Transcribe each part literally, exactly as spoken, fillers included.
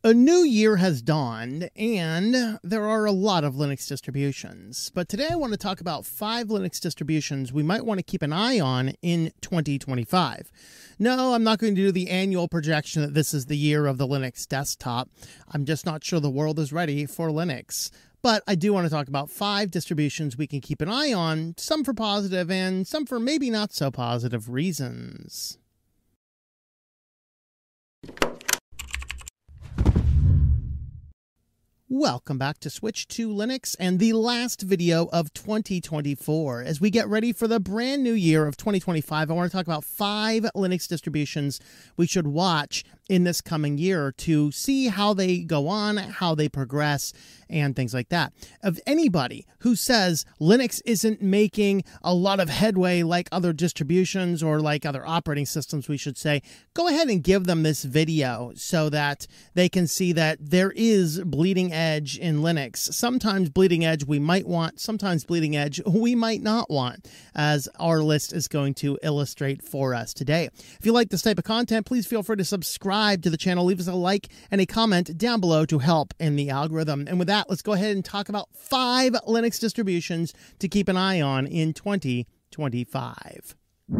A new year has dawned, and there are a lot of Linux distributions. But today I want to talk about five Linux distributions we might want to keep an eye on in twenty twenty-five. No, I'm not going to do the annual projection that this is the year of the Linux desktop. I'm just not sure the world is ready for Linux. But I do want to talk about five distributions we can keep an eye on, some for positive and some for maybe not so positive reasons. Welcome back to Switch to Linux and the last video of twenty twenty-four. As we get ready for the brand new year of twenty twenty-five, I want to talk about five Linux distributions we should watch in this coming year to see how they go on, how they progress, and things like that. Of anybody who says Linux isn't making a lot of headway like other distributions or like other operating systems, we should say, go ahead and give them this video so that they can see that there is bleeding edge in Linux. Sometimes bleeding edge we might want, sometimes bleeding edge we might not want, as our list is going to illustrate for us today. If you like this type of content, please feel free to subscribe to the channel, leave us a like and a comment down below to help in the algorithm. And with that, let's go ahead and talk about five Linux distributions to keep an eye on in twenty twenty-five.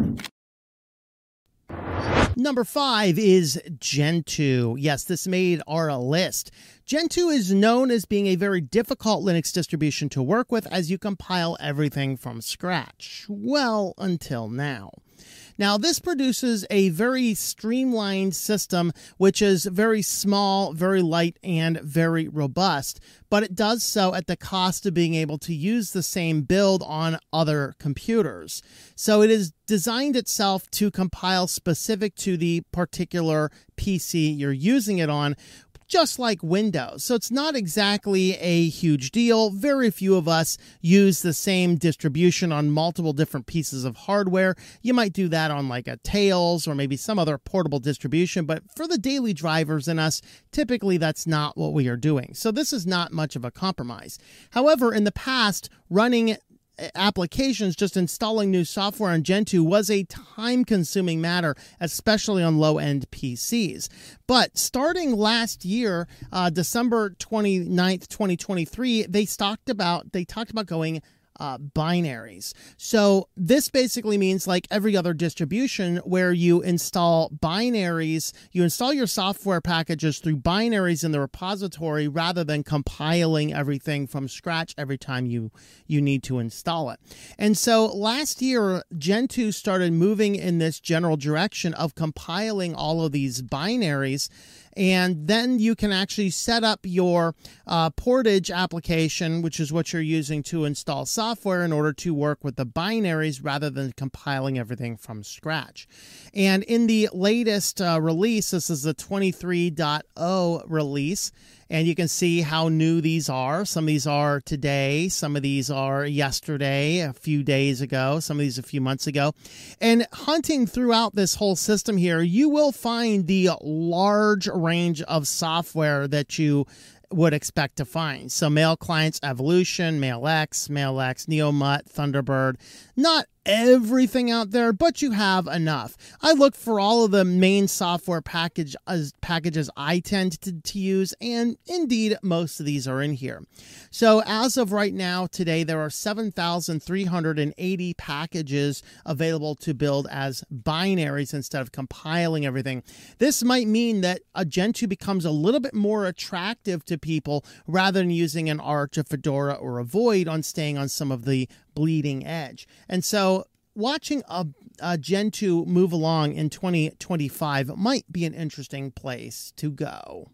Number five is Gentoo. Yes, this made our list. Gentoo is known as being a very difficult Linux distribution to work with as you compile everything from scratch. Well, until now. Now, this produces a very streamlined system, which is very small, very light, and very robust, but it does so at the cost of being able to use the same build on other computers. So it is designed itself to compile specific to the particular P C you're using it on, just like Windows. So it's not exactly a huge deal. Very few of us use the same distribution on multiple different pieces of hardware. You might do that on like a Tails or maybe some other portable distribution, but for the daily drivers in us, typically that's not what we are doing. So this is not much of a compromise. However, in the past, running applications, just installing new software on Gentoo was a time-consuming matter, especially on low-end P Cs. But starting last year, uh, December twenty-ninth, twenty twenty-three, they talked about they talked about going Uh, binaries. So this basically means like every other distribution where you install binaries, you install your software packages through binaries in the repository rather than compiling everything from scratch every time you, you need to install it. And so last year, Gentoo started moving in this general direction of compiling all of these binaries. And then you can actually set up your uh, Portage application, which is what you're using to install software in order to work with the binaries rather than compiling everything from scratch. And in the latest uh, release, this is the twenty-three point oh release, and you can see how new these are. Some of these are today, some of these are yesterday, a few days ago, some of these a few months ago. And hunting throughout this whole system here, you will find the large range of software that you would expect to find. So Mail Clients Evolution, MailX, MailX, NeoMut, Thunderbird. Not everything out there, but you have enough. I look for all of the main software package as packages I tend to, to use, and indeed most of these are in here. So as of right now, today, there are seven thousand three hundred eighty packages available to build as binaries instead of compiling everything. This might mean that a Gentoo becomes a little bit more attractive to people rather than using an Arch, a Fedora, or a Void on staying on some of the bleeding edge. And so watching a, a Gentoo move along in twenty twenty-five might be an interesting place to go.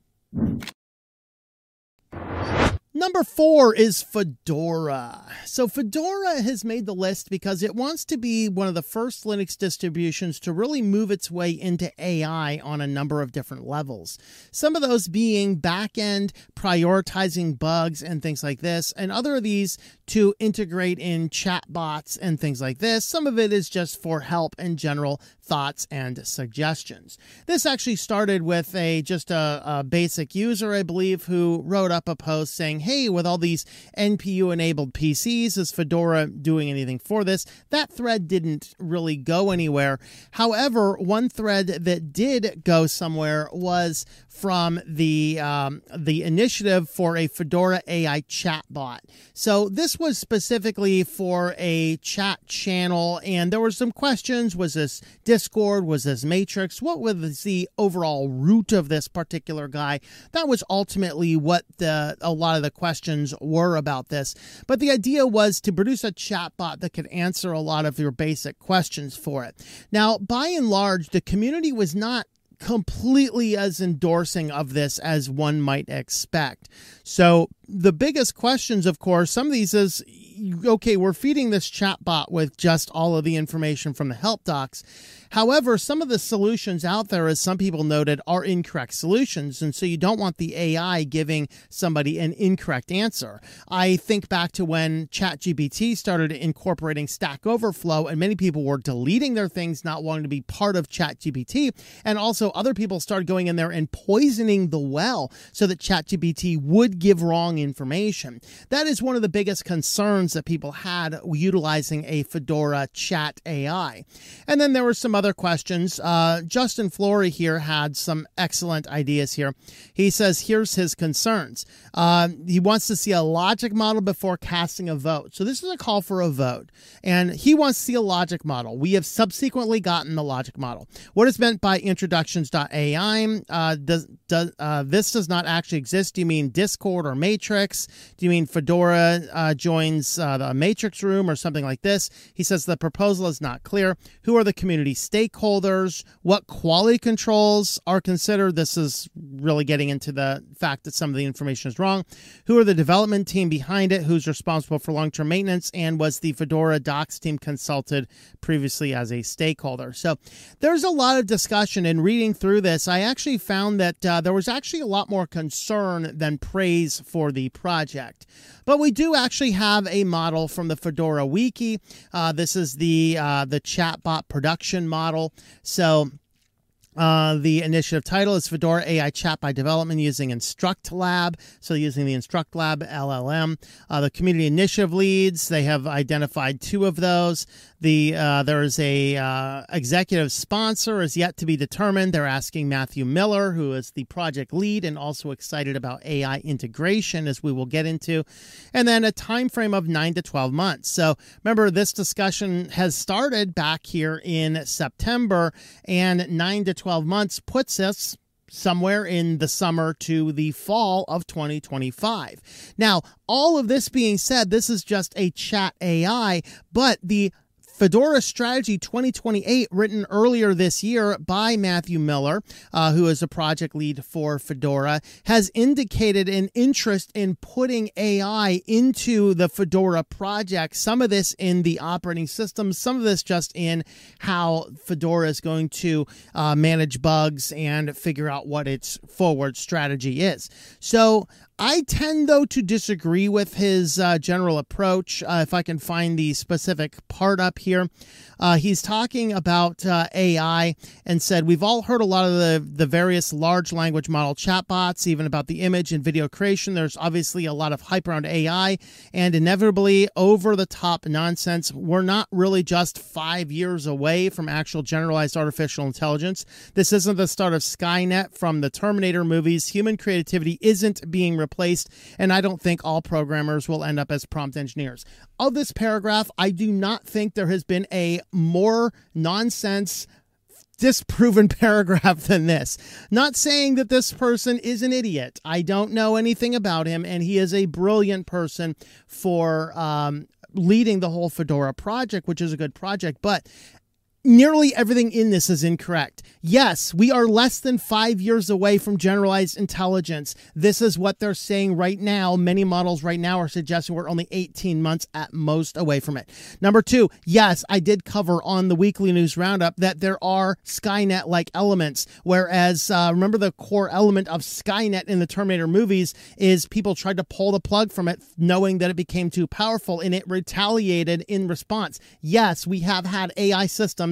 Number four is Fedora. So Fedora has made the list because it wants to be one of the first Linux distributions to really move its way into A I on a number of different levels. Some of those being back-end prioritizing bugs and things like this, and other of these to integrate in chatbots and things like this. Some of it is just for help and general thoughts and suggestions. This actually started with a just a, a basic user, I believe, who wrote up a post saying, hey, with all these N P U-enabled P Cs, is Fedora doing anything for this? That thread didn't really go anywhere. However, one thread that did go somewhere was from the um, the initiative for a Fedora A I chatbot. So this was specifically for a chat channel, and there were some questions. Was this Discord? Was this Matrix? What was the overall root of this particular guy? That was ultimately what the, a lot of the questions were about this. But the idea was to produce a chatbot that could answer a lot of your basic questions for it. Now, by and large, the community was not completely as endorsing of this as one might expect. So the biggest questions, of course, some of these is, okay, we're feeding this chatbot with just all of the information from the help docs. However, some of the solutions out there, as some people noted, are incorrect solutions. And so you don't want the A I giving somebody an incorrect answer. I think back to when ChatGPT started incorporating Stack Overflow, and many people were deleting their things, not wanting to be part of ChatGPT. And also other people started going in there and poisoning the well so that ChatGPT would give wrong information. That is one of the biggest concerns that people had utilizing a Fedora chat A I. And then there were some other questions. Uh, Justin Flory here had some excellent ideas here. He says, here's his concerns. Uh, he wants to see a logic model before casting a vote. So this is a call for a vote. And he wants to see a logic model. We have subsequently gotten the logic model. What is meant by introductions dot A I? Uh, does, does, uh, this does not actually exist. Do you mean Discord or Matrix? Do you mean Fedora uh, joins uh, the Matrix room or something like this? He says the proposal is not clear. Who are the community stakeholders? What quality controls are considered? This is really getting into the fact that some of the information is wrong. Who are the development team behind it? Who's responsible for long-term maintenance? And was the Fedora docs team consulted previously as a stakeholder? So there's a lot of discussion. In reading through this, I actually found that uh, there was actually a lot more concern than praise for the project. But we do actually have a model from the Fedora Wiki. Uh, this is the uh, the chatbot production model. So Uh, the initiative title is Fedora A I Chat by Development using InstructLab. So using the InstructLab L L M. Uh, the community initiative leads, they have identified two of those. The uh, there is a uh, executive sponsor is yet to be determined. They're asking Matthew Miller, who is the project lead and also excited about A I integration, as we will get into. And then a time frame of nine to twelve months. So remember, this discussion has started back here in September, and nine to twelve months puts us somewhere in the summer to the fall of twenty twenty-five. Now, all of this being said, this is just a chat A I, but the Fedora Strategy twenty twenty-eight, written earlier this year by Matthew Miller, uh, who is a project lead for Fedora, has indicated an interest in putting A I into the Fedora project. Some of this in the operating system, some of this just in how Fedora is going to uh, manage bugs and figure out what its forward strategy is. So I tend, though, to disagree with his uh, general approach. Uh, if I can find the specific part up here, uh, he's talking about uh, A I and said, we've all heard a lot of the, the various large language model chatbots, even about the image and video creation. There's obviously a lot of hype around A I and inevitably over-the-top nonsense. We're not really just five years away from actual generalized artificial intelligence. This isn't the start of Skynet from the Terminator movies. Human creativity isn't being replaced, and I don't think all programmers will end up as prompt engineers. Of this paragraph, I do not think there has been a more nonsense, disproven paragraph than this. Not saying that this person is an idiot. I don't know anything about him, and he is a brilliant person for um, leading the whole Fedora project, which is a good project, but nearly everything in this is incorrect. Yes, we are less than five years away from generalized intelligence. This is what they're saying right now. Many models right now are suggesting we're only eighteen months at most away from it. Number two, yes, I did cover on the Weekly News Roundup that there are Skynet-like elements, whereas uh, remember the core element of Skynet in the Terminator movies is people tried to pull the plug from it knowing that it became too powerful, and it retaliated in response. Yes, we have had A I systems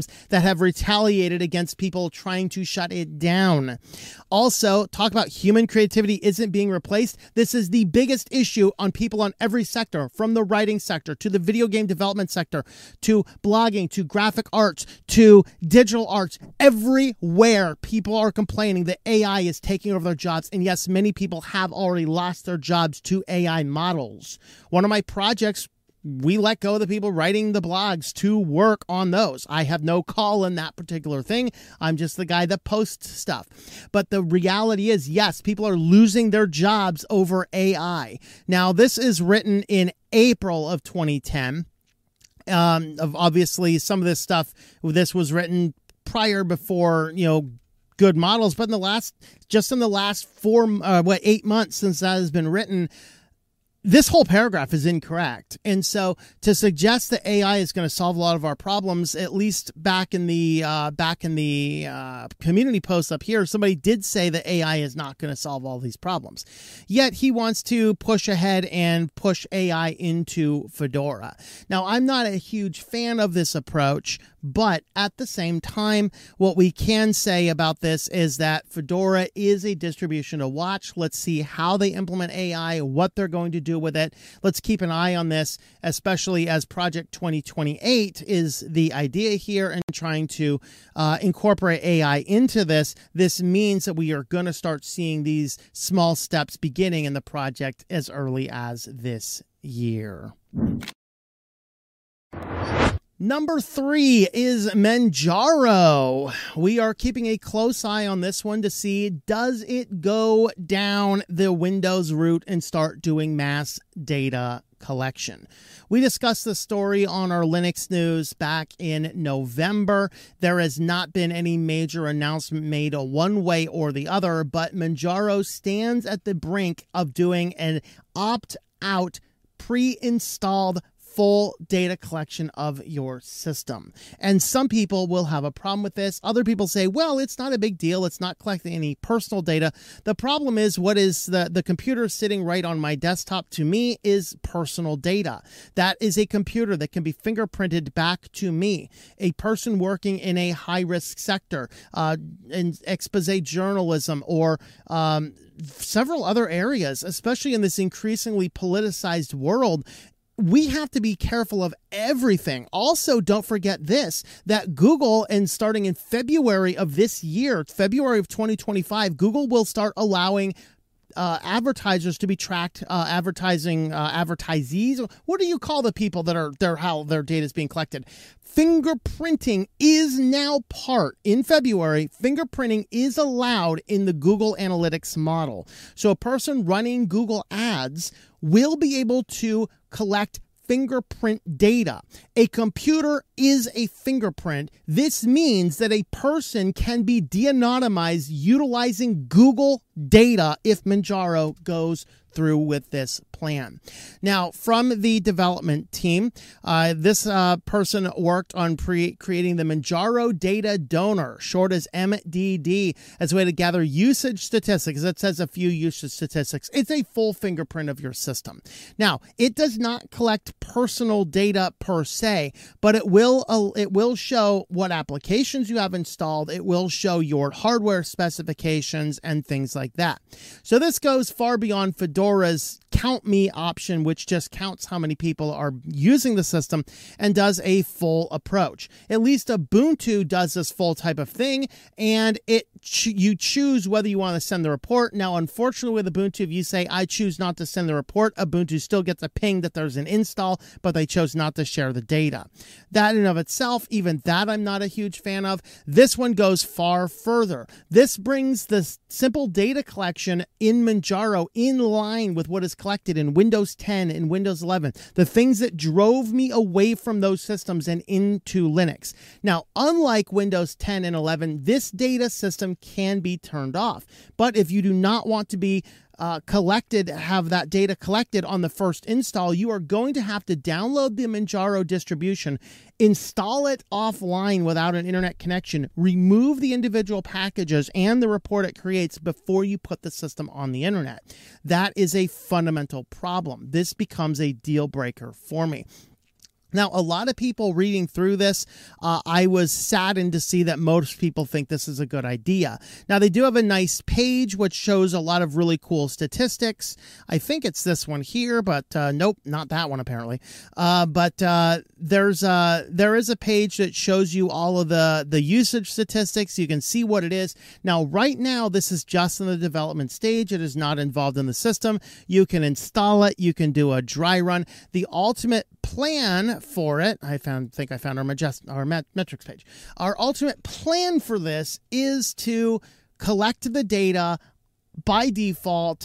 systems that have retaliated against people trying to shut it down. Also, talk about human creativity isn't being replaced. This is the biggest issue on people on every sector, from the writing sector to the video game development sector to blogging to graphic arts to digital arts. Everywhere people are complaining that A I is taking over their jobs. And yes, many people have already lost their jobs to A I models. One of my projects, we let go of the people writing the blogs to work on those. I have no call in that particular thing. I'm just the guy that posts stuff. But the reality is, yes, people are losing their jobs over A I. Now, this is written in April of twenty ten. Um, of obviously, some of this stuff, this was written prior, before, you know, good models. But in the last, just in the last four, uh, what, eight months since that has been written, this whole paragraph is incorrect. And so to suggest that A I is going to solve a lot of our problems, at least back in the uh, back in the uh, community post up here, somebody did say that A I is not going to solve all these problems. Yet he wants to push ahead and push A I into Fedora. Now, I'm not a huge fan of this approach, but at the same time, what we can say about this is that Fedora is a distribution to watch. Let's see how they implement A I, what they're going to do with it. Let's keep an eye on this, especially as Project twenty twenty-eight is the idea here, and trying to uh, incorporate A I into this. This means that we are going to start seeing these small steps beginning in the project as early as this year. Number three is Manjaro. We are keeping a close eye on this one to see, does it go down the Windows route and start doing mass data collection? We discussed the story on our Linux news back in November. There has not been any major announcement made one way or the other, but Manjaro stands at the brink of doing an opt-out, pre-installed full data collection of your system. And some people will have a problem with this. Other people say, well, it's not a big deal. It's not collecting any personal data. The problem is, what is the, the computer sitting right on my desktop to me is personal data. That is a computer that can be fingerprinted back to me. A person working in a high-risk sector, uh, in expose journalism, or um, several other areas, especially in this increasingly politicized world, we have to be careful of everything. Also, don't forget this, that Google, and starting in February of this year, February of twenty twenty-five, Google will start allowing uh, advertisers to be tracked, uh, advertising uh, advertisees. What do you call the people that are there, how their data is being collected? Fingerprinting is now part, in February, fingerprinting is allowed in the Google Analytics model. So a person running Google Ads will be able to collect fingerprint data. A computer is a fingerprint. This means that a person can be de-anonymized utilizing Google data if Manjaro goes through with this plan. Now, from the development team, uh, this uh, person worked on pre creating the Manjaro Data Donor, short as M D D, as a way to gather usage statistics. It says a few usage statistics. It's a full fingerprint of your system. Now, it does not collect personal data per se, but it will uh, it will show what applications you have installed. It will show your hardware specifications and things like that. So this goes far beyond Fedora's Count Me option, which just counts how many people are using the system, and does a full approach. At least Ubuntu does this full type of thing, and it ch you choose whether you want to send the report. Now, unfortunately, with Ubuntu, if you say, I choose not to send the report, Ubuntu still gets a ping that there's an install, but they chose not to share the data. That in and of itself, even that I'm not a huge fan of. This one goes far further. This brings the simple data collection in Manjaro in line with what is collected in Windows ten and Windows eleven, the things that drove me away from those systems and into Linux. Now, unlike Windows ten and eleven, this data system can be turned off. But if you do not want to be Uh, collected, have that data collected on the first install, you are going to have to download the Manjaro distribution, install it offline without an internet connection, remove the individual packages and the report it creates before you put the system on the internet. That is a fundamental problem. This becomes a deal breaker for me. Now, a lot of people reading through this, uh, I was saddened to see that most people think this is a good idea. Now, they do have a nice page which shows a lot of really cool statistics. I think it's this one here, but uh, nope, not that one apparently. Uh, but uh, there's uh, there is a page that shows you all of the, the usage statistics. You can see what it is. Now, right now, this is just in the development stage. It is not involved in the system. You can install it. You can do a dry run. The ultimate plan for it, I found think I found our majest our met, metrics page. Our ultimate plan for this is to collect the data by default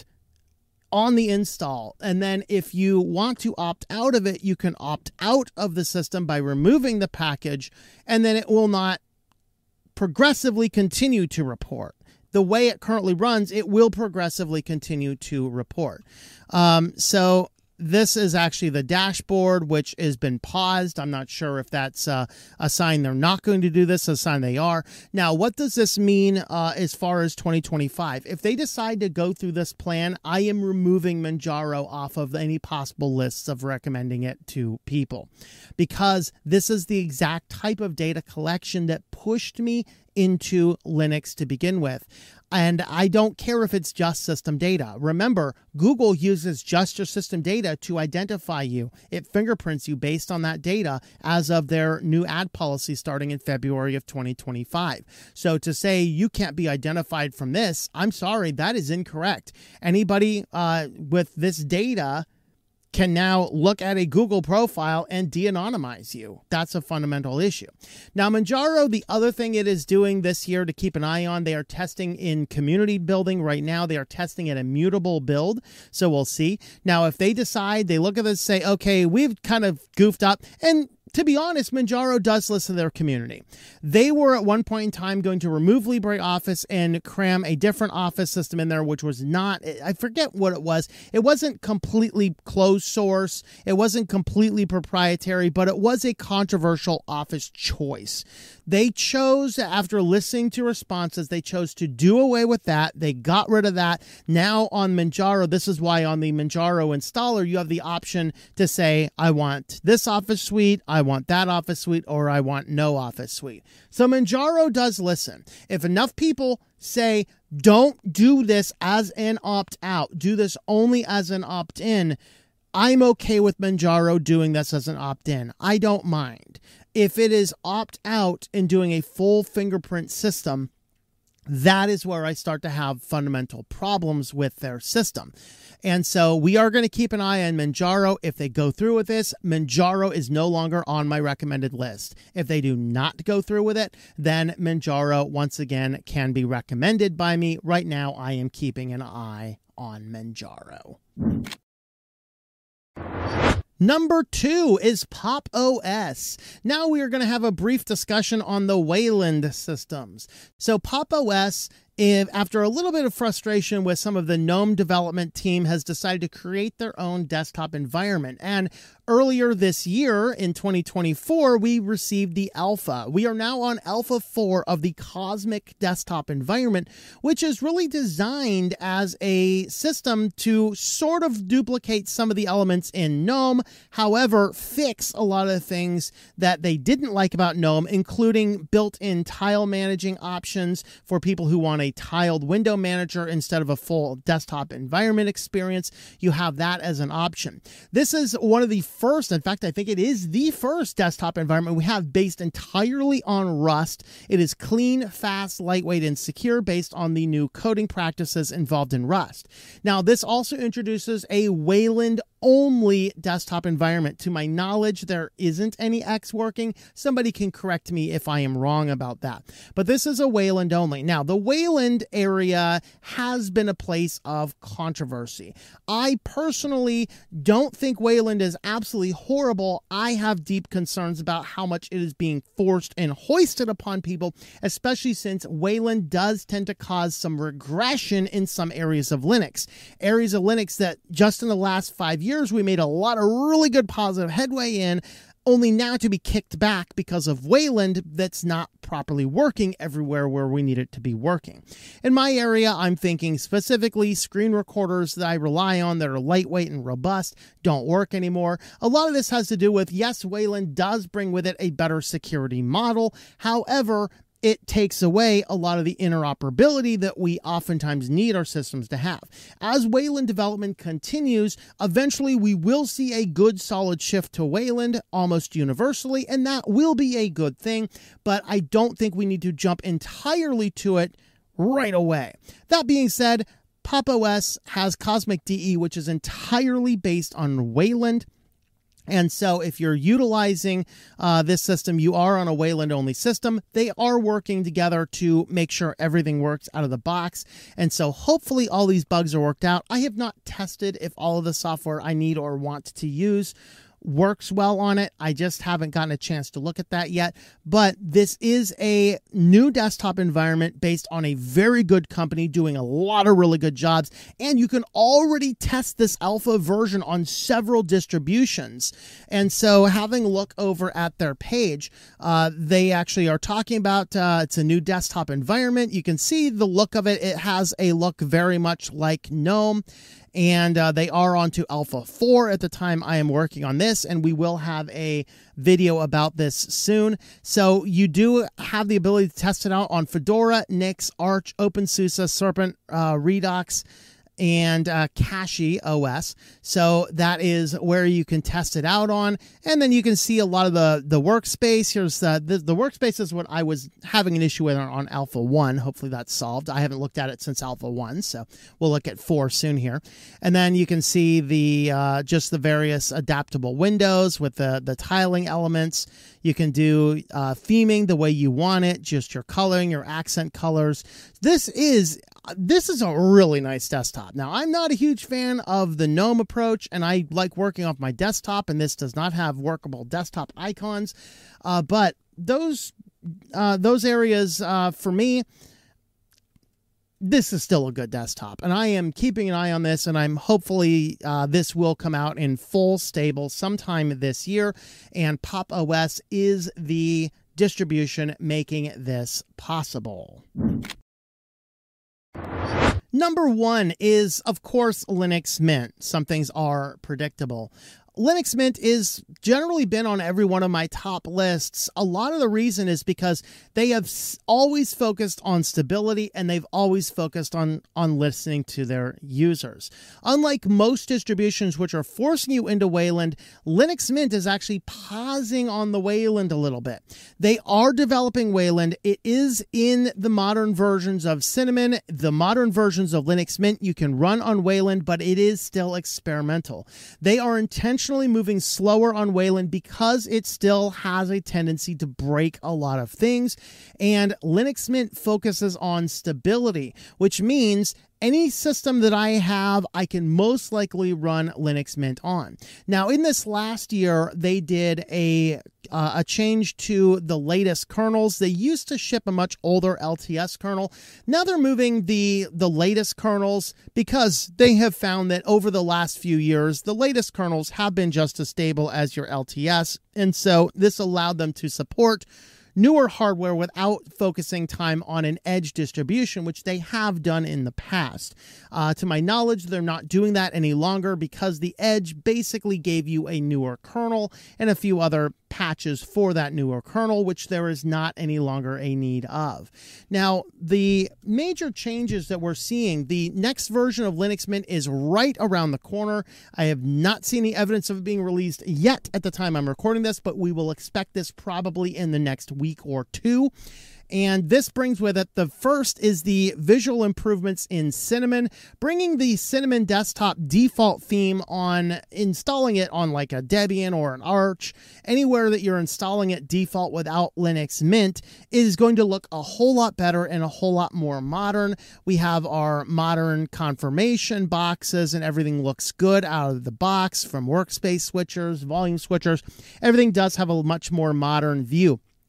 on the install, and then if you want to opt out of it, you can opt out of the system by removing the package, and then it will not progressively continue to report. The way it currently runs, it will progressively continue to report. Um, so this is actually the dashboard, which has been paused. I'm not sure if that's uh, a sign they're not going to do this, a sign they are. Now, what does this mean uh, as far as twenty twenty-five? If they decide to go through this plan, I am removing Manjaro off of any possible lists of recommending it to people, because this is the exact type of data collection that pushed me into Linux to begin with. And I don't care if it's just system data. Remember, Google uses just your system data to identify you. It fingerprints you based on that data as of their new ad policy starting in February of twenty twenty-five. So to say you can't be identified from this, I'm sorry, that is incorrect. Anybody uh, with this data can now look at a Google profile and de-anonymize you. That's a fundamental issue. Now, Manjaro, the other thing it is doing this year to keep an eye on, they are testing in community building right now. They are testing at a mutable build, so we'll see. Now, if they decide, they look at this and say, okay, we've kind of goofed up, and to be honest, Manjaro does listen to their community. They were at one point in time going to remove LibreOffice and cram a different Office system in there, which was not, I forget what it was. It wasn't completely closed source. It wasn't completely proprietary, but it was a controversial Office choice. They chose, after listening to responses, they chose to do away with that. They got rid of that. Now on Manjaro, this is why on the Manjaro installer, you have the option to say, I want this Office suite, I want that Office suite, or I want no Office suite. So Manjaro does listen. If enough people say, don't do this as an opt-out, do this only as an opt-in, I'm okay with Manjaro doing this as an opt-in. I don't mind. If it is opt-out and doing a full fingerprint system, that is where I start to have fundamental problems with their system. And so we are going to keep an eye on Manjaro. If they go through with this, Manjaro is no longer on my recommended list. If they do not go through with it, then Manjaro, once again, can be recommended by me. Right now, I am keeping an eye on Manjaro. Number two is Pop! O S. Now we are going to have a brief discussion on the Wayland systems. So Pop! O S, if, after a little bit of frustration with some of the GNOME development team, has decided to create their own desktop environment. And earlier this year, in twenty twenty-four, we received the alpha. We are now on alpha four of the Cosmic desktop environment, which is really designed as a system to sort of duplicate some of the elements in GNOME, however, fix a lot of the things that they didn't like about GNOME, including built-in tile managing options for people who want a tiled window manager instead of a full desktop environment experience. You have that as an option. This is one of the first, in fact, I think it is the first desktop environment we have based entirely on Rust. It is clean, fast, lightweight, and secure based on the new coding practices involved in Rust. Now, this also introduces a Wayland only desktop environment. To my knowledge, there isn't any X working. Somebody can correct me if I am wrong about that. But this is a Wayland only. Now, the Wayland area has been a place of controversy. I personally don't think Wayland is absolutely horrible. I have deep concerns about how much it is being forced and hoisted upon people, especially since Wayland does tend to cause some regression in some areas of Linux. Areas of Linux that just in the last five years, we made a lot of really good positive headway in, only now to be kicked back because of Wayland that's not properly working everywhere where we need it to be working. In my area, I'm thinking specifically screen recorders that I rely on that are lightweight and robust don't work anymore. A lot of this has to do with, yes, Wayland does bring with it a better security model. However, it takes away a lot of the interoperability that we oftentimes need our systems to have. As Wayland development continues, eventually we will see a good solid shift to Wayland almost universally, and that will be a good thing, but I don't think we need to jump entirely to it right away. That being said, Pop! O S has Cosmic D E, which is entirely based on Wayland. And so if you're utilizing uh, this system, you are on a Wayland-only system. They are working together to make sure everything works out of the box. And so hopefully all these bugs are worked out. I have not tested if all of the software I need or want to use works well on it. I just haven't gotten a chance to look at that yet. But this is a new desktop environment based on a very good company doing a lot of really good jobs. And you can already test this alpha version on several distributions. And so having a look over at their page, uh, they actually are talking about uh, it's a new desktop environment. You can see the look of it. It has a look very much like GNOME. And uh, they are on to Alpha four at the time I am working on this, and we will have a video about this soon. So you do have the ability to test it out on Fedora, Nix, Arch, OpenSUSE, Serpent, uh, Redux, and uh, Kashii O S. So that is where you can test it out on. And then you can see a lot of the, the workspace. Here's uh, the, the workspace is what I was having an issue with on, on Alpha one. Hopefully that's solved. I haven't looked at it since Alpha one, so we'll look at four soon here. And then you can see the uh, just the various adaptable windows with the, the tiling elements. You can do uh, theming the way you want it, just your coloring, your accent colors. This is This is a really nice desktop. Now, I'm not a huge fan of the GNOME approach, and I like working off my desktop, and this does not have workable desktop icons. Uh, but those uh, those areas, uh, for me, this is still a good desktop. And I am keeping an eye on this, and I'm hopefully uh, this will come out in full stable sometime this year. And Pop! O S is the distribution making this possible. Number one is, of course, Linux Mint. Some things are predictable. Linux Mint is generally been on every one of my top lists. A lot of the reason is because they have always focused on stability, and they've always focused on, on listening to their users. Unlike most distributions which are forcing you into Wayland, Linux Mint is actually pausing on the Wayland a little bit. They are developing Wayland. It is in the modern versions of Cinnamon. The modern versions of Linux Mint you can run on Wayland, but it is still experimental. They are intentionally moving slower on Wayland because it still has a tendency to break a lot of things, and Linux Mint focuses on stability, which means any system that I have, I can most likely run Linux Mint on. Now, in this last year, they did a uh, a change to the latest kernels. They used to ship a much older L T S kernel. Now they're moving the, the latest kernels because they have found that over the last few years, the latest kernels have been just as stable as your L T S. And so this allowed them to support newer hardware without focusing time on an edge distribution, which they have done in the past. Uh, to my knowledge, they're not doing that any longer because the edge basically gave you a newer kernel and a few other patches for that newer kernel, which there is not any longer a need of. Now, the major changes that we're seeing, the next version of Linux Mint is right around the corner. I have not seen any evidence of it being released yet at the time I'm recording this, but we will expect this probably in the next week or two. And this brings with it, the first is the visual improvements in Cinnamon, bringing the Cinnamon desktop default theme on, installing it on like a Debian or an Arch, anywhere that you're installing it default without Linux Mint is going to look a whole lot better and a whole lot more modern. We have our modern confirmation boxes and everything looks good out of the box, from workspace switchers, volume switchers. Everything does have a much more modern view.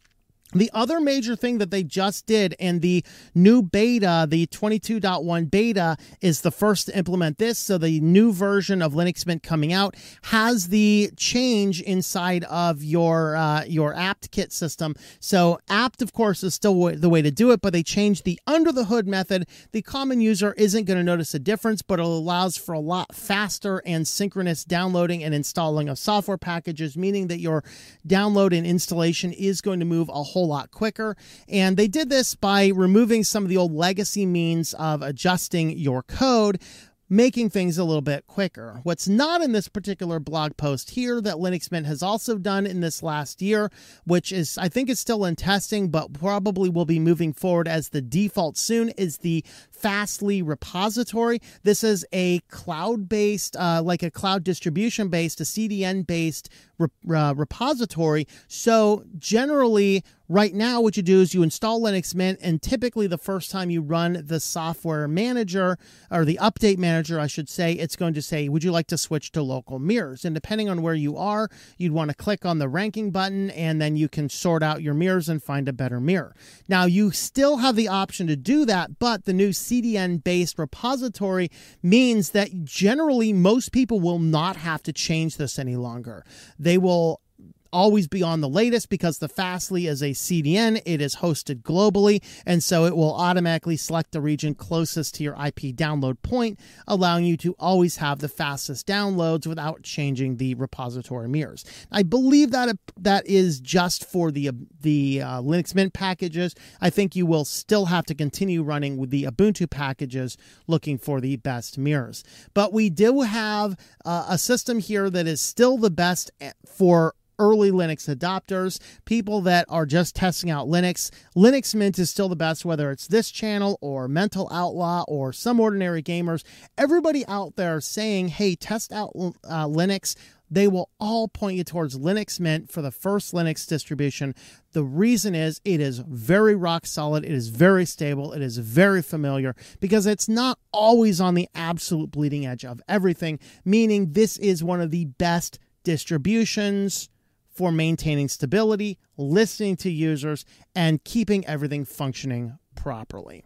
The other major thing that they just did in the new beta, the twenty-two point one beta, is the first to implement this. So the new version of Linux Mint coming out has the change inside of your uh, your apt-kit system. So apt, of course, is still the way to do it, but they changed the under-the-hood method. The common user isn't going to notice a difference, but it allows for a lot faster and synchronous downloading and installing of software packages, meaning that your download and installation is going to move a whole whole lot quicker. And they did this by removing some of the old legacy means of adjusting your code, making things a little bit quicker. What's not in this particular blog post here that Linux Mint has also done in this last year, which is, I think is still in testing, but probably will be moving forward as the default soon, is the Fastly repository. This is a cloud-based, uh, like a cloud distribution-based, a C D N-based rep uh, repository. So generally, right now, what you do is you install Linux Mint, and typically the first time you run the software manager, or the update manager, I should say, it's going to say, would you like to switch to local mirrors? And depending on where you are, you'd want to click on the ranking button, and then you can sort out your mirrors and find a better mirror. Now, you still have the option to do that, but the new C D N-based repository means that generally most people will not have to change this any longer. They will always be on the latest because the Fastly is a C D N. It is hosted globally, and so it will automatically select the region closest to your I P download point, allowing you to always have the fastest downloads without changing the repository mirrors. I believe that that is just for the the uh, Linux Mint packages. I think you will still have to continue running with the Ubuntu packages looking for the best mirrors. But we do have uh, a system here that is still the best for early Linux adopters, people that are just testing out Linux. Linux Mint is still the best, whether it's this channel or Mental Outlaw or Some Ordinary Gamers. Everybody out there saying, hey, test out uh, Linux, they will all point you towards Linux Mint for the first Linux distribution. The reason is it is very rock solid, it is very stable, it is very familiar, because it's not always on the absolute bleeding edge of everything, meaning this is one of the best distributions for maintaining stability, listening to users, and keeping everything functioning properly.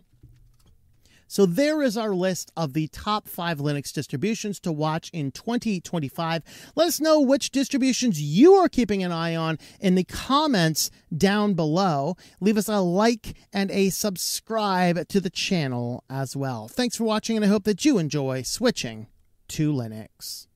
So there is our list of the top five Linux distributions to watch in twenty twenty-five. Let us know which distributions you are keeping an eye on in the comments down below. Leave us a like and a subscribe to the channel as well. Thanks for watching, and I hope that you enjoy switching to Linux.